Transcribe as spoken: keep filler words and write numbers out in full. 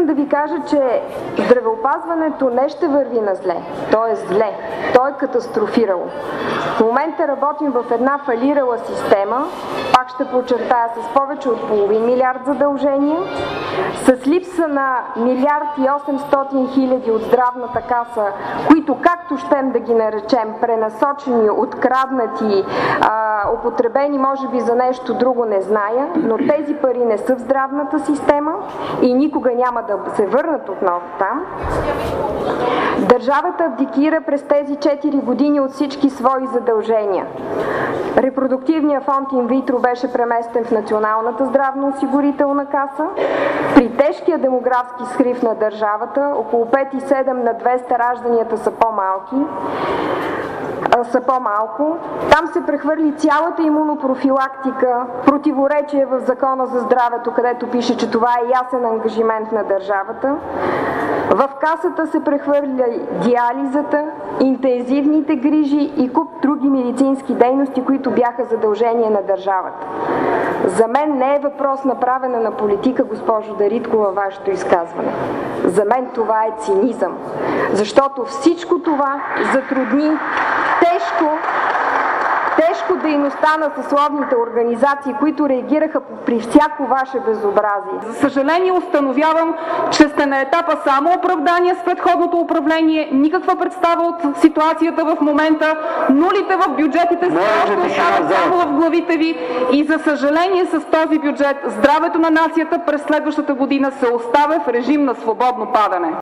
искам да ви кажа, че здравеопазването не ще върви на зле. То е зле. То е катастрофирало. В момента работим в една фалирала система, пак ще подчертая, с повече от половин милиард задължения, с липса на милиард и осемстотин хиляди от здравната каса, които, както щем да ги наречем, пренасочени, откраднати, а, употребени може би за нещо друго, не зная, но тези пари не са в здравната система и никога няма да се върнат отново там. Държавата абдикира през тези четири години от всички свои задължения. Репродуктивният фонд инвитро беше преместен в Националната здравноосигурителна каса. При тежкия демографски срив на държавата, около пет и седем на двеста ражданията са по-малки, са по-малко. Там се прехвърли цялата имунопрофилактика, противоречие в Закона за здравето, където пише, че това е ясен ангажимент на държавата. В касата се прехвърля диализата, интензивните грижи и куп други медицински дейности, които бяха задължение на държавата. За мен не е въпрос на правене на политика, госпожо Дариткова, вашето изказване. За мен това е цинизъм, защото всичко това затрудни тежко, тежко дейността на съсловните организации, които реагираха при всяко ваше безобразие. За съжаление установявам, че сте на етапа само оправдание с предходното управление, никаква представа от ситуацията в момента, нулите в бюджетите остават само в главите ви и за съжаление с този бюджет здравето на нацията през следващата година се оставя в режим на свободно падане.